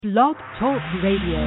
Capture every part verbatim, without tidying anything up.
Blog Talk Radio.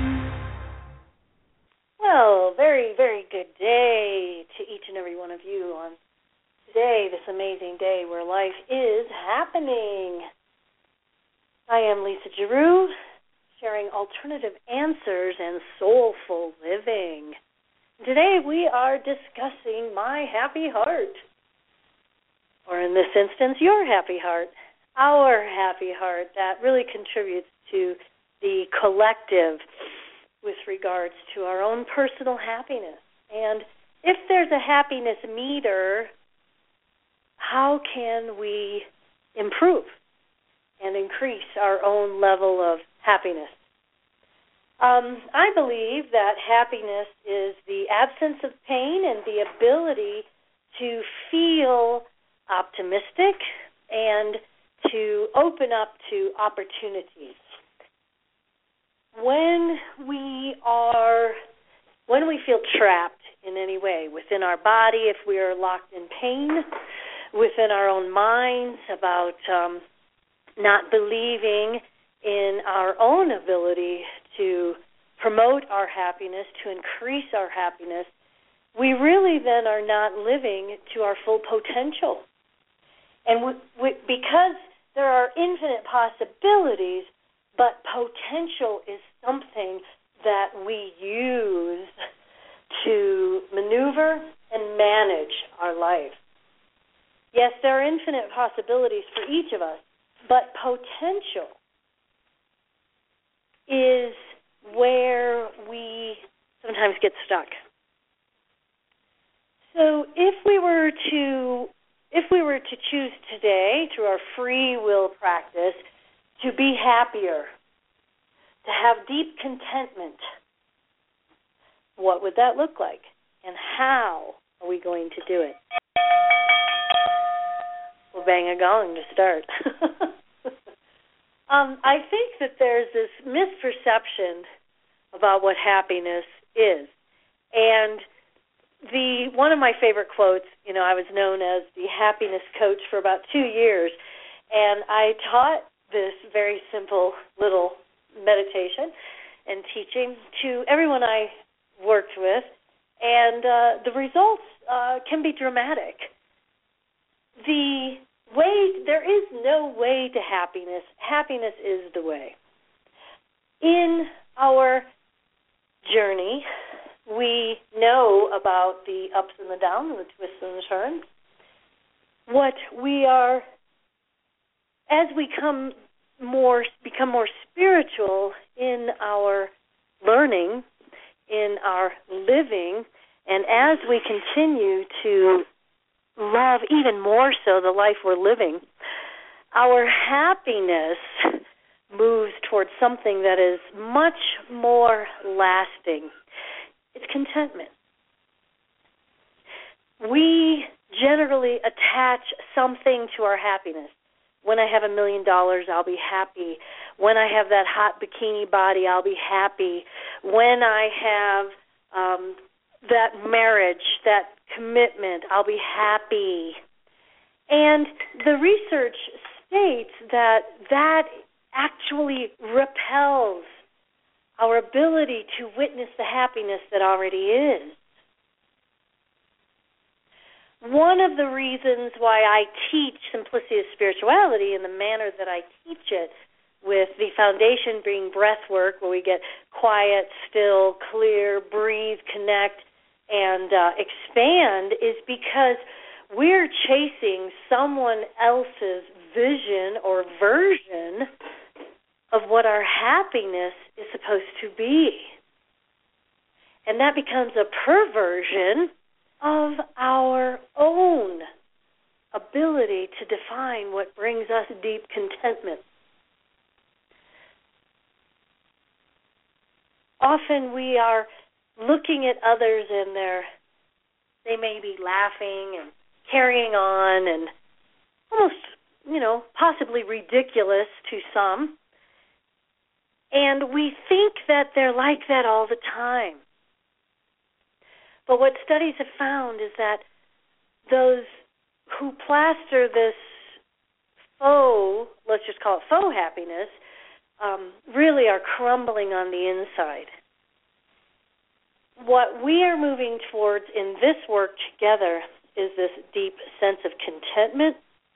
Well, very, very good day to each and every one of you on today, this amazing day where life is happening. I am Lisa Giroux, sharing alternative answers and soulful living. Today we are discussing my happy heart, or in this instance, your happy heart, our happy heart that really contributes to the collective with regards to our own personal happiness. And if there's a happiness meter, how can we improve and increase our own level of happiness? Um, I believe that happiness is the absence of pain and the ability to feel optimistic and to open up to opportunities. When we are, when we feel trapped in any way within our body, if we are locked in pain, within our own minds about um, not believing in our own ability to promote our happiness, to increase our happiness, we really then are not living to our full potential. And we, we, because there are infinite possibilities, but potential is something that we use to maneuver and manage our life. Yes, there are infinite possibilities for each of us, but potential is where we sometimes get stuck. So if we were to if we were to choose today through our free will practice to be happier, to have deep contentment, what would that look like? And how are we going to do it? We'll bang a gong to start. um, I think that there's this misperception about what happiness is. And the one of my favorite quotes, you know, I was known as the happiness coach for about two years, and I taught this very simple little meditation and teaching to everyone I worked with, and uh, the results uh, can be dramatic. The way, there is no way to happiness. Happiness is the way. In our journey, we know about the ups and the downs, the twists and the turns. What we are, as we come more, become more spiritual in our learning, in our living, and as we continue to love even more so the life we're living, our happiness moves towards something that is much more lasting. It's contentment. We generally attach something to our happiness. When I have a million dollars, I'll be happy. When I have that hot bikini body, I'll be happy. When I have um, that marriage, that commitment, I'll be happy. And the research states that that actually repels our ability to witness the happiness that already is. One of the reasons why I teach Simplicity of Spirituality in the manner that I teach it, with the foundation being breath work, where we get quiet, still, clear, breathe, connect, and uh, expand, is because we're chasing someone else's vision or version of what our happiness is supposed to be. And that becomes a perversion of our own ability to define what brings us deep contentment. Often we are looking at others and they're, they may be laughing and carrying on and almost, you know, possibly ridiculous to some. And we think that they're like that all the time. But what studies have found is that those who plaster this faux, let's just call it faux happiness, um, really are crumbling on the inside. What we are moving towards in this work together is this deep sense of contentment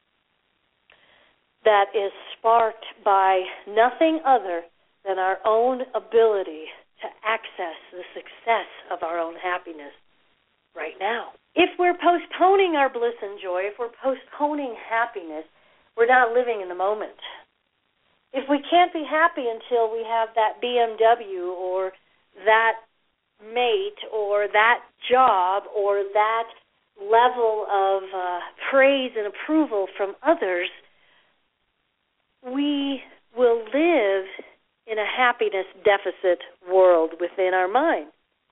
that is sparked by nothing other than our own ability to access the success of our own happiness right now. If we're postponing our bliss and joy, if we're postponing happiness, we're not living in the moment. If we can't be happy until we have that B M W or that mate or that job or that level of uh, praise and approval from others, we will live in a happiness deficit world within our mind.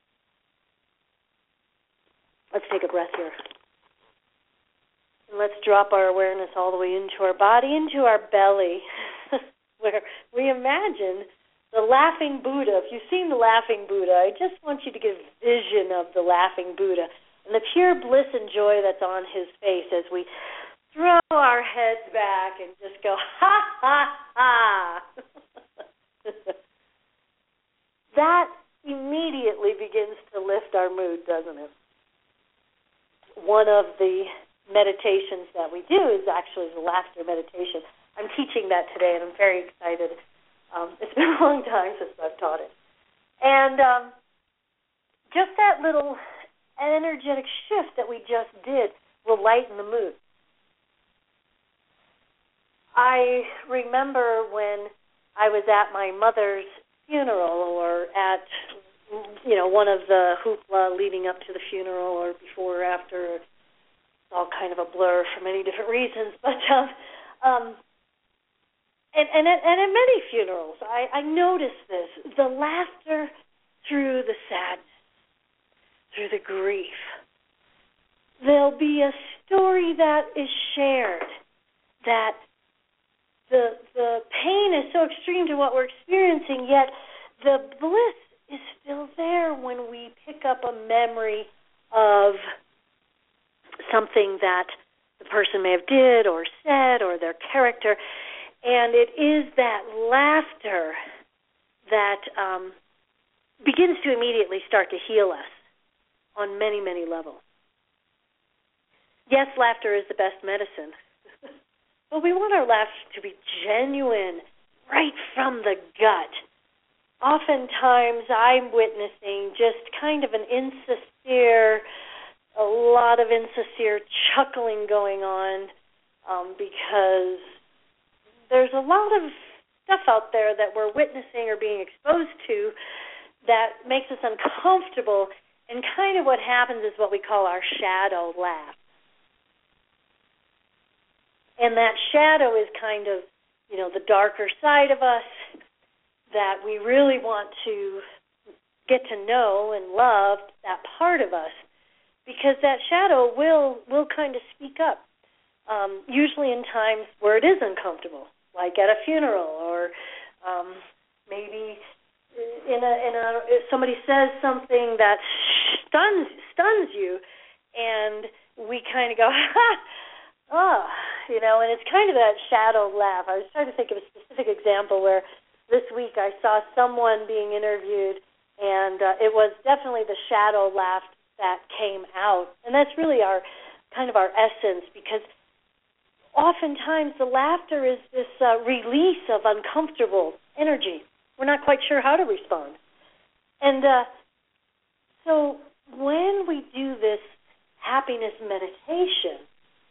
Let's take a breath here. And let's drop our awareness all the way into our body, into our belly, where we imagine the laughing Buddha. If you've seen the laughing Buddha, I just want you to get a vision of the laughing Buddha and the pure bliss and joy that's on his face as we throw our heads back and just go, ha, ha, ha. That immediately begins to lift our mood, doesn't it? One of the meditations that we do is actually the laughter meditation. I'm teaching that today, and I'm very excited. Um, it's been a long time since I've taught it. And um, just that little energetic shift that we just did will lighten the mood. I remember when I was at my mother's funeral or at, you know, one of the hoopla leading up to the funeral or before or after. It's all kind of a blur for many different reasons. But, um, um, and, and, at, and at many funerals, I, I noticed this, the laughter through the sadness, through the grief. There'll be a story that is shared that The the pain is so extreme to what we're experiencing, yet the bliss is still there when we pick up a memory of something that the person may have did or said or their character. And it is that laughter that um, begins to immediately start to heal us on many, many levels. Yes, laughter is the best medicine. But we want our laughter to be genuine, right from the gut. Oftentimes I'm witnessing just kind of an insincere, a lot of insincere chuckling going on um, because there's a lot of stuff out there that we're witnessing or being exposed to that makes us uncomfortable, and kind of what happens is what we call our shadow laugh. And that shadow is kind of, you know, the darker side of us that we really want to get to know and love, that part of us, because that shadow will will kind of speak up, um, usually in times where it is uncomfortable, like at a funeral or um, maybe in a in a if somebody says something that stuns stuns you, and we kind of go, ha. Oh, you know, and it's kind of that shadow laugh. I was trying to think of a specific example where this week I saw someone being interviewed, and uh, it was definitely the shadow laugh that came out. And that's really our kind of our essence, because oftentimes the laughter is this uh, release of uncomfortable energy. We're not quite sure how to respond. And uh, so when we do this happiness meditation,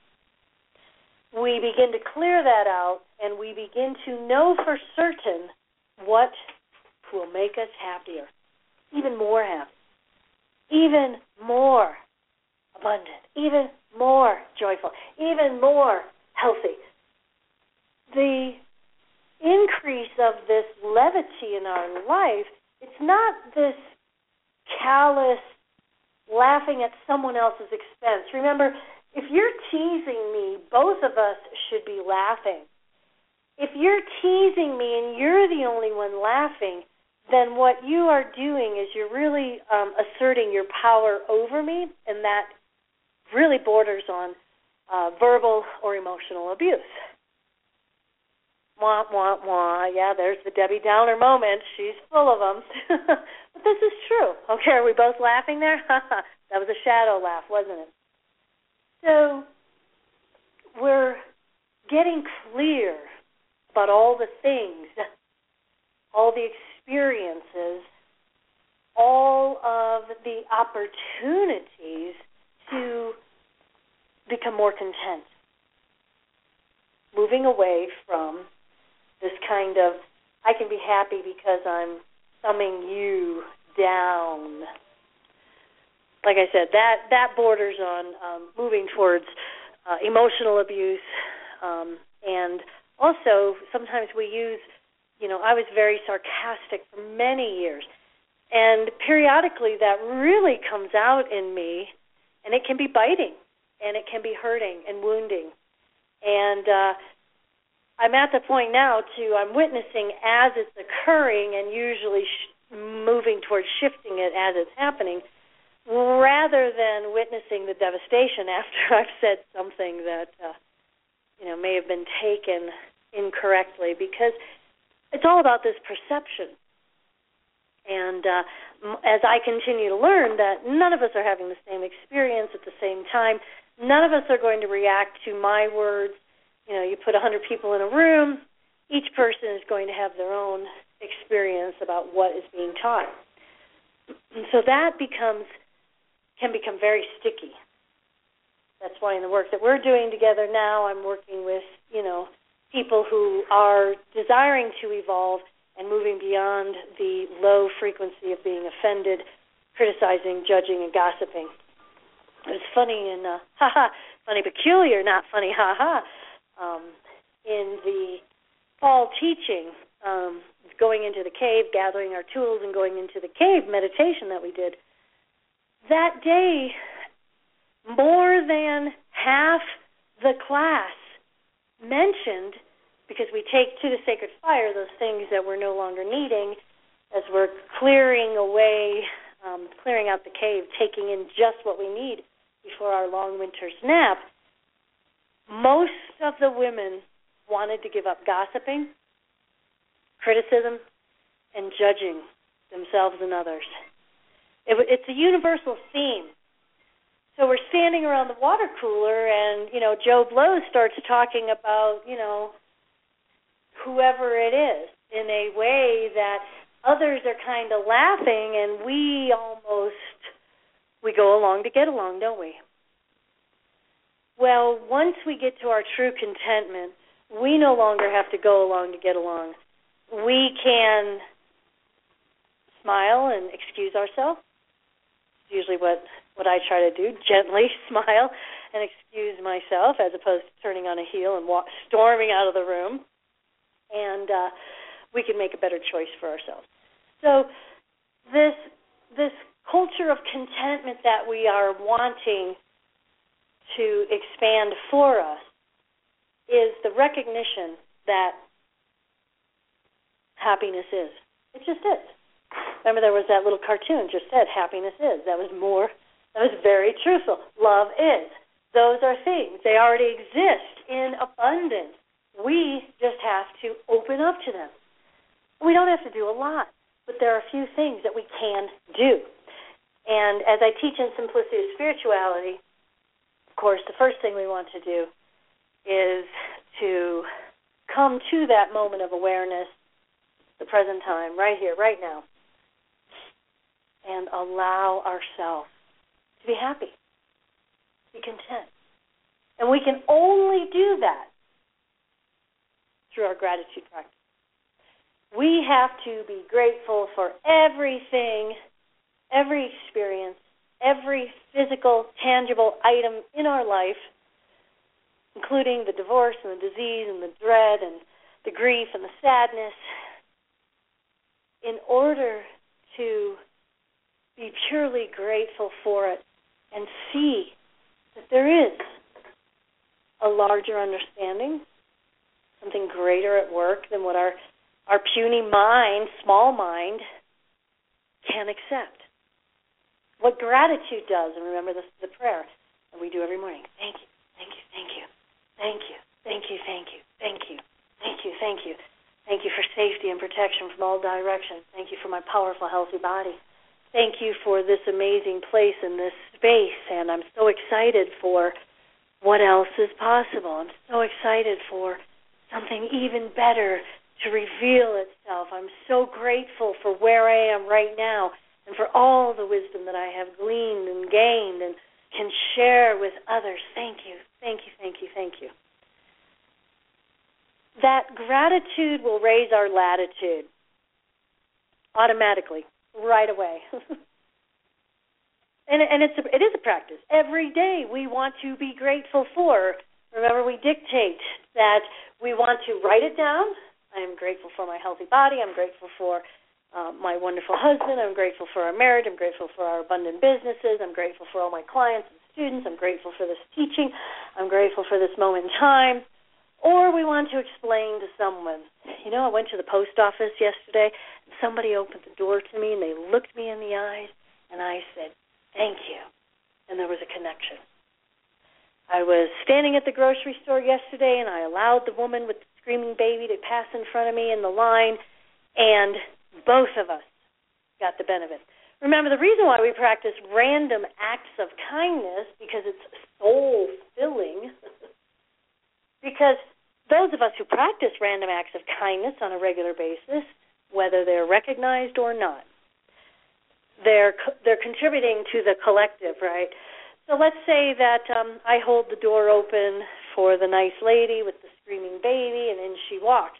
we begin to clear that out, and we begin to know for certain what will make us happier, even more happy, even more abundant, even more joyful, even more healthy. The increase of this levity in our life, it's not this callous laughing at someone else's expense. Remember, if you're teasing me, both of us should be laughing. If you're teasing me and you're the only one laughing, then what you are doing is you're really um, asserting your power over me, and that really borders on uh, verbal or emotional abuse. wah, wah, wah. Yeah, there's the Debbie Downer moment. She's full of them. But this is true. Okay, are we both laughing there? That was a shadow laugh, wasn't it? So we're getting clear about all the things, all the experiences, all of the opportunities to become more content. Moving away from this kind of, I can be happy because I'm thumbing you down. Like I said, that, that borders on um, moving towards uh, emotional abuse. Um, and also, sometimes we use, you know, I was very sarcastic for many years. And periodically that really comes out in me, and it can be biting, and it can be hurting and wounding. And uh, I'm at the point now, too, I'm witnessing as it's occurring and usually sh- moving towards shifting it as it's happening, rather than witnessing the devastation after I've said something that, uh, you know, may have been taken incorrectly, because it's all about this perception. And uh, as I continue to learn that none of us are having the same experience at the same time, none of us are going to react to my words. You know, you put one hundred people in a room, each person is going to have their own experience about what is being taught. And so that becomes, can become very sticky. That's why in the work that we're doing together now, I'm working with, you know, people who are desiring to evolve and moving beyond the low frequency of being offended, criticizing, judging, and gossiping. It's funny in, uh, ha-ha, funny peculiar, not funny ha-ha, um, in the fall teaching, um, going into the cave, gathering our tools, and going into the cave meditation that we did. That day, more than half the class mentioned, because we take to the sacred fire those things that we're no longer needing as we're clearing away, um, clearing out the cave, taking in just what we need before our long winter's nap. Most of the women wanted to give up gossiping, criticism, and judging themselves and others. It, it's a universal theme. So we're standing around the water cooler, and, you know, Joe Blow starts talking about, you know, whoever it is in a way that others are kind of laughing, and we almost, we go along to get along, don't we? Well, once we get to our true contentment, we no longer have to go along to get along. We can smile and excuse ourselves. It's usually what, what I try to do, gently smile and excuse myself, as opposed to turning on a heel and walk, storming out of the room. And uh, we can make a better choice for ourselves. So this this culture of contentment that we are wanting to expand for us is the recognition that happiness is. It just is. Remember, there was that little cartoon just said happiness is. That was more, that was very truthful. Love is. Those are things. They already exist in abundance. We just have to open up to them. We don't have to do a lot, but there are a few things that we can do. And as I teach in Simplicity of Spirituality, of course, the first thing we want to do is to come to that moment of awareness, the present time, right here, right now, and allow ourselves to be happy, to be content. And we can only do that through our gratitude practice. We have to be grateful for everything, every experience, every physical, tangible item in our life, including the divorce and the disease and the dread and the grief and the sadness, in order to be purely grateful for it and see that there is a larger understanding, something greater at work than what our, our puny mind, small mind, can accept. What gratitude does, and remember this is the prayer that we do every morning. Thank you, thank you, thank you, thank you, thank you, thank you, thank you. Thank you, thank you. Thank you for safety and protection from all directions. Thank you for my powerful, healthy body. Thank you for this amazing place and this space, and I'm so excited for what else is possible. I'm so excited for something even better to reveal itself. I'm so grateful for where I am right now and for all the wisdom that I have gleaned and gained and can share with others. Thank you, thank you, thank you, thank you. That gratitude will raise our latitude automatically, right away. And, and it's a, it is a practice. Every day we want to be grateful for. Remember, we dictate that we want to write it down. I am grateful for my healthy body. I'm grateful for uh, my wonderful husband. I'm grateful for our marriage. I'm grateful for our abundant businesses. I'm grateful for all my clients and students. I'm grateful for this teaching. I'm grateful for this moment in time. Or we want to explain to someone. You know, I went to the post office yesterday, and somebody opened the door to me, and they looked me in the eyes, and I said, thank you. And there was a connection. I was standing at the grocery store yesterday, and I allowed the woman with the screaming baby to pass in front of me in the line, and both of us got the benefit. Remember, the reason why we practice random acts of kindness, because it's soul-filling, because those of us who practice random acts of kindness on a regular basis, whether they're recognized or not, they're they're contributing to the collective, right? So let's say that um, I hold the door open for the nice lady with the screaming baby, and in she walks.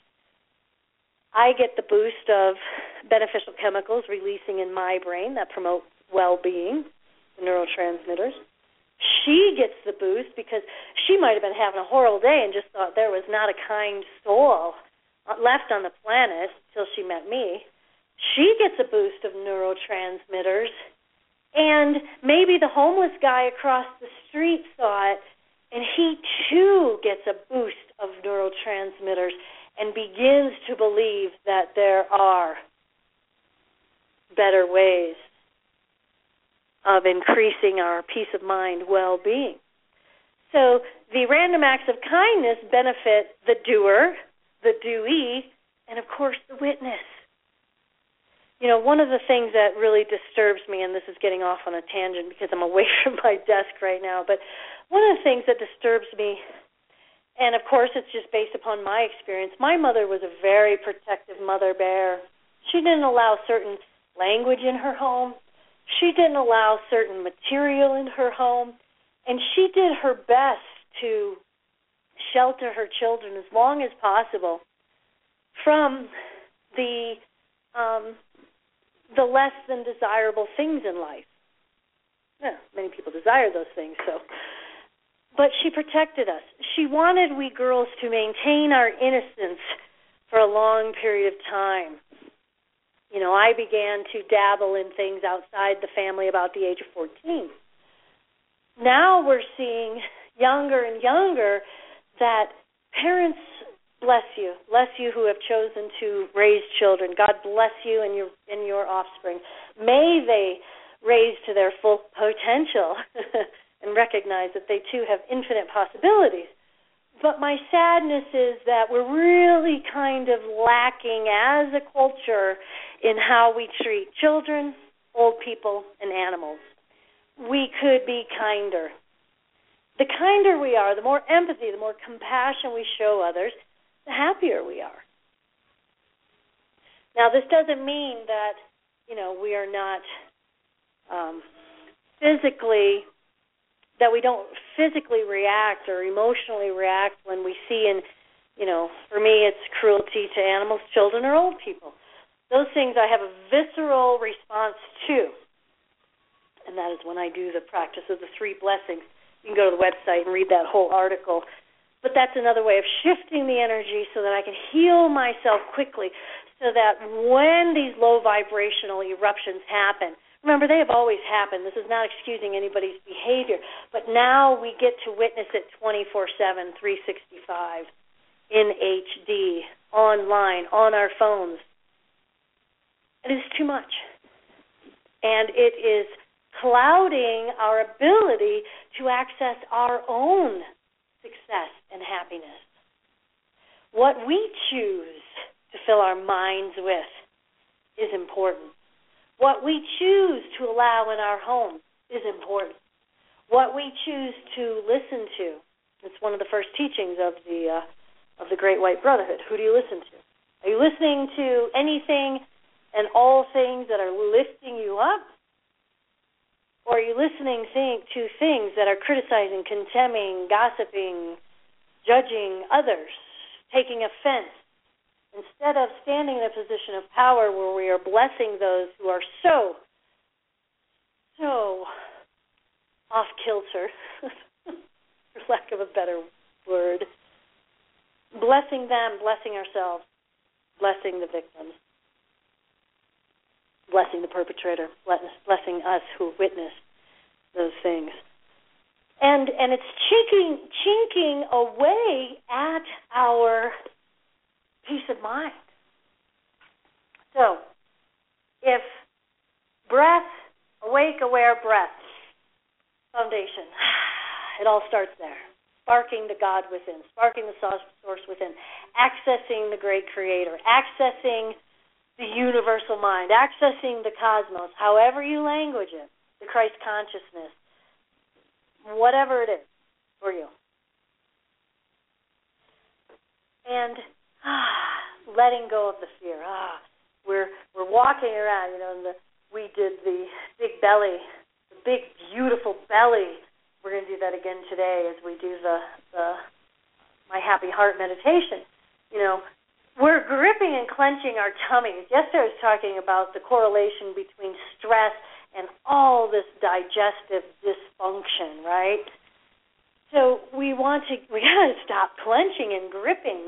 I get the boost of beneficial chemicals releasing in my brain that promote well-being, the neurotransmitters. She gets the boost because she might have been having a horrible day and just thought there was not a kind soul left on the planet till she met me. She gets a boost of neurotransmitters, and maybe the homeless guy across the street saw it, and he too gets a boost of neurotransmitters and begins to believe that there are better ways of increasing our peace of mind well-being. So the random acts of kindness benefit the doer, the doee, and of course the witness. You know, one of the things that really disturbs me, and this is getting off on a tangent because I'm away from my desk right now, but one of the things that disturbs me, and of course it's just based upon my experience, my mother was a very protective mother bear. She didn't allow certain language in her home. She didn't allow certain material in her home, and she did her best to shelter her children as long as possible from the um, the less than desirable things in life. Yeah, many people desire those things, so. But she protected us. She wanted we girls to maintain our innocence for a long period of time. You know, I began to dabble in things outside the family about the age of fourteen. Now we're seeing younger and younger that parents, bless you, bless you who have chosen to raise children. God bless you and your and your offspring. May they raise to their full potential and recognize that they too have infinite possibilities. But my sadness is that we're really kind of lacking as a culture in how we treat children, old people, and animals. We could be kinder. The kinder we are, the more empathy, the more compassion we show others, the happier we are. Now, this doesn't mean that, you know, we are not um, physically, that we don't physically react or emotionally react when we see, in, you know, for me it's cruelty to animals, children, or old people. Those things I have a visceral response to, and that is when I do the practice of the three blessings. You can go to the website and read that whole article. But that's another way of shifting the energy so that I can heal myself quickly, so that when these low vibrational eruptions happen, remember, they have always happened. This is not excusing anybody's behavior, but now we get to witness it twenty-four seven, three sixty-five, in H D, online, on our phones. It is too much. And it is clouding our ability to access our own success and happiness. What we choose to fill our minds with is important. What we choose to allow in our home is important. What we choose to listen to, it's one of the first teachings of the uh, of the Great White Brotherhood. Who do you listen to? Are you listening to anything and all things that are lifting you up? Or are you listening think, to things that are criticizing, condemning, gossiping, judging others, taking offense, instead of standing in a position of power where we are blessing those who are so, so off-kilter, for lack of a better word, blessing them, blessing ourselves, blessing the victims, blessing the perpetrator, blessing us who witnessed those things. And and it's chinking, chinking away at our peace of mind. So, if breath, awake, aware, breath, foundation, it all starts there. Sparking the God within, sparking the source within, accessing the great creator, accessing the universal mind, accessing the cosmos, however you language it, the Christ consciousness, whatever it is for you. And ah, letting go of the fear. Ah, we're we're walking around, you know, and the, we did the big belly, the big beautiful belly. We're going to do that again today as we do the, the my happy heart meditation. You know, we're gripping and clenching our tummies. Yesterday I was talking about the correlation between stress and all this digestive dysfunction, right? So we want to, we got to stop clenching and gripping.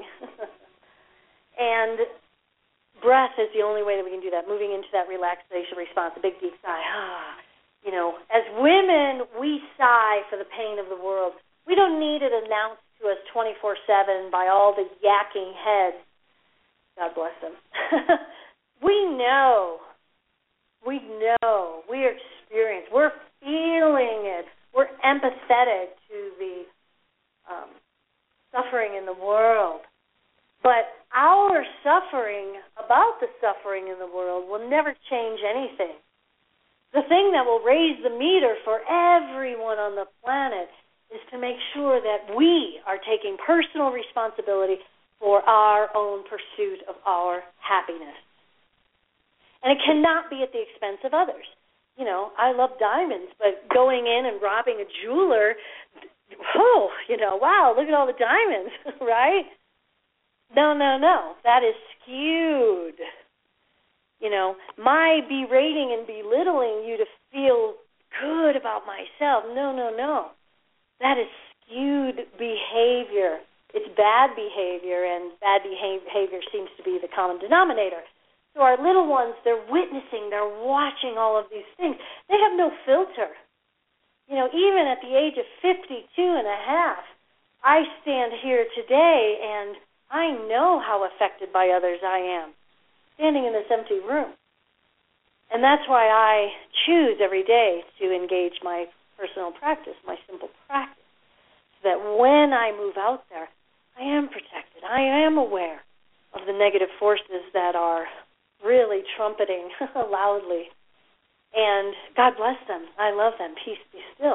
And breath is the only way that we can do that, moving into that relaxation response, a big deep sigh. Ah. You know, as women, we sigh for the pain of the world. We don't need it announced to us twenty-four seven by all the yakking heads. God bless them. We know. We know. We are experienced. We're feeling it. We're empathetic to the um, suffering in the world. But our suffering about the suffering in the world will never change anything. The thing that will raise the meter for everyone on the planet is to make sure that we are taking personal responsibility for our own pursuit of our happiness. And it cannot be at the expense of others. You know, I love diamonds, but going in and robbing a jeweler, oh, you know, wow, look at all the diamonds, right? No, no, no. That is skewed. You know, my berating and belittling you to feel good about myself. No, no, no. That is skewed behavior. It's bad behavior, and bad behavior seems to be the common denominator. So our little ones, they're witnessing, they're watching all of these things. They have no filter. You know, even at the age of fifty-two and a half, I stand here today, and I know how affected by others I am, standing in this empty room. And that's why I choose every day to engage my personal practice, my simple practice, so that when I move out there, I am protected. I am aware of the negative forces that are really trumpeting loudly. And God bless them. I love them. Peace be still.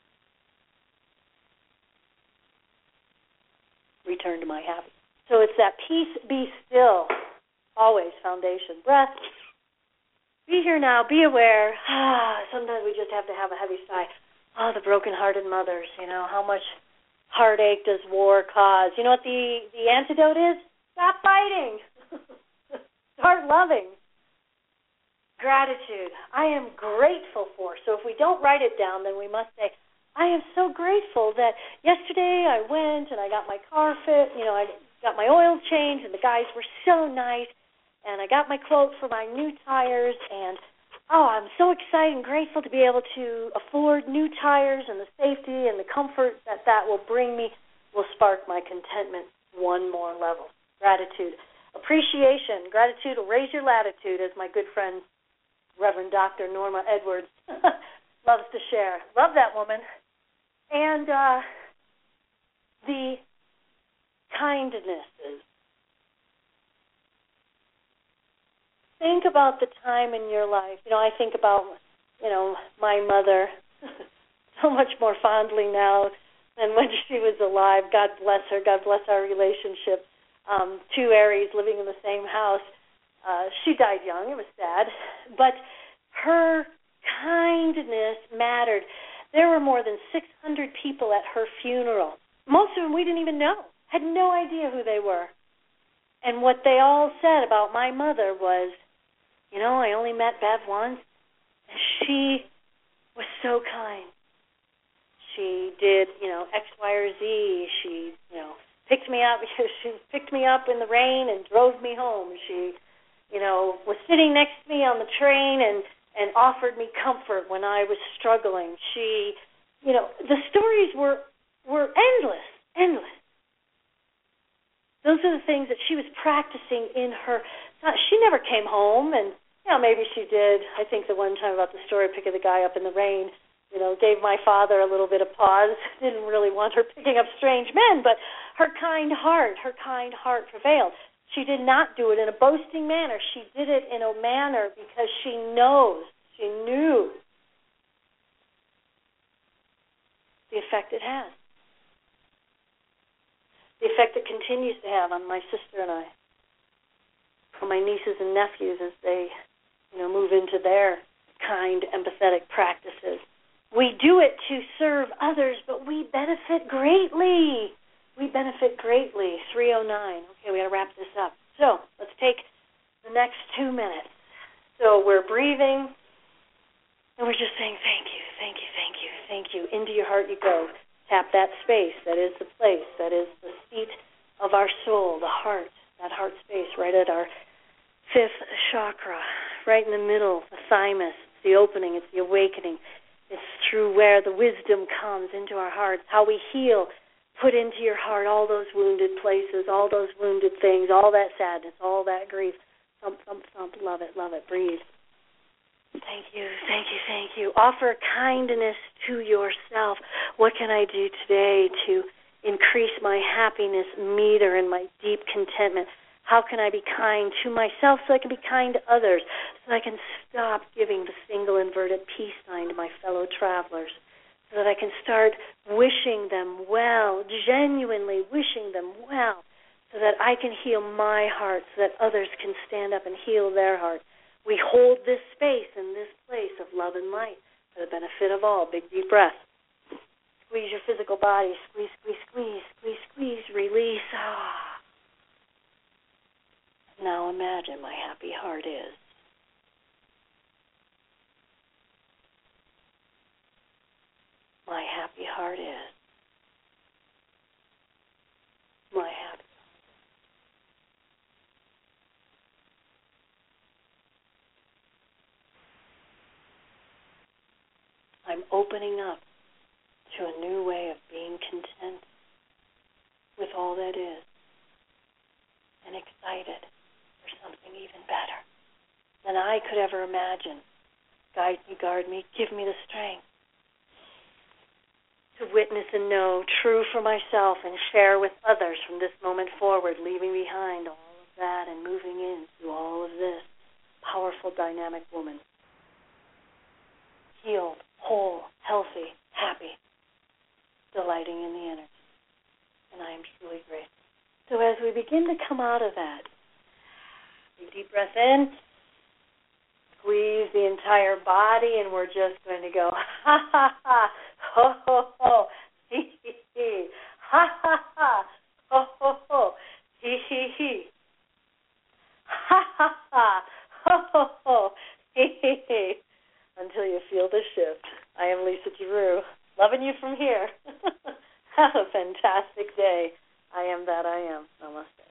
Return to my happiness. So it's that peace be still. Always foundation. Breath. Be here now. Be aware. Ah, sometimes we just have to have a heavy sigh. Oh, the broken-hearted mothers. You know, how much heartache does war cause? You know what the, the antidote is? Stop fighting. Start loving. Gratitude. I am grateful for. So if we don't write it down, then we must say, I am so grateful that yesterday I went and I got my car fit. You know, I got my oil changed, and the guys were so nice. And I got my quote for my new tires, and, oh, I'm so excited and grateful to be able to afford new tires, and the safety and the comfort that that will bring me will spark my contentment one more level. Gratitude. Appreciation. Gratitude will raise your latitude, as my good friend, Reverend Doctor Norma Edwards, loves to share. Love that woman. And uh, the kindnesses. think about the time in your life, you know, I think about, you know, my mother so much more fondly now than when she was alive. God bless her. God bless our relationship. Um, two Aries living in the same house. Uh, she died young. It was sad. But her kindness mattered. There were more than six hundred people at her funeral. Most of them we didn't even know, had no idea who they were. And what they all said about my mother was, you know, I only met Bev once, and she was so kind. She did, you know, X, Y, or Z. She, you know, picked me up. She picked me up in the rain and drove me home. She, you know, was sitting next to me on the train and, and offered me comfort when I was struggling. She, you know, the stories were were endless, endless. Those are the things that she was practicing in her. She never came home, and, you know, maybe she did. I think the one time about the story, picking the guy up in the rain, you know, gave my father a little bit of pause. Didn't really want her picking up strange men, but her kind heart, her kind heart prevailed. She did not do it in a boasting manner. She did it in a manner because she knows, she knew the effect it has. The effect it continues to have on my sister and I, on my nieces and nephews as they, you know, move into their kind, empathetic practices. We do it to serve others, but we benefit greatly. We benefit greatly. three oh nine. Okay, we got to wrap this up. So let's take the next two minutes. So we're breathing, and we're just saying thank you, thank you, thank you, thank you. Into your heart you go. Tap that space. That is the place. That is the seat of our soul, the heart, that heart space right at our fifth chakra, right in the middle, the thymus. It's the opening. It's the awakening. It's through where the wisdom comes into our hearts, how we heal. Put into your heart all those wounded places, all those wounded things, all that sadness, all that grief. Thump, thump, thump. Love it, love it. Breathe. Thank you, thank you, thank you. Offer kindness to yourself. What can I do today to increase my happiness meter and my deep contentment? How can I be kind to myself so I can be kind to others, so I can stop giving the single inverted peace sign to my fellow travelers, so that I can start wishing them well, genuinely wishing them well, so that I can heal my heart, so that others can stand up and heal their heart. We hold this space in this place of love and light for the benefit of all. Big, deep breath. Squeeze your physical body. Squeeze, squeeze, squeeze, squeeze, squeeze. Release. Ah. Now imagine my happy heart is. My happy heart is. My happy I'm opening up to a new way of being content with all that is and excited for something even better than I could ever imagine. Guide me, guard me, give me the strength to witness and know true for myself and share with others from this moment forward, leaving behind all of that and moving into all of this. Powerful, dynamic woman. Healed, whole, healthy, happy, delighting in the energy. And I am truly grateful. So as we begin to come out of that, take a deep breath in, squeeze the entire body, and we're just going to go, ha, ha, ha, ho, ho, ho, he, he, he, ha, ha, ha, ho, ho, ho, he, he, he, ha, ha, ha, ho, ho, ho, he, he, he, until you feel the shift. I am Lisa Giroux, loving you from here. Have a fantastic day. I am that I am. Namaste.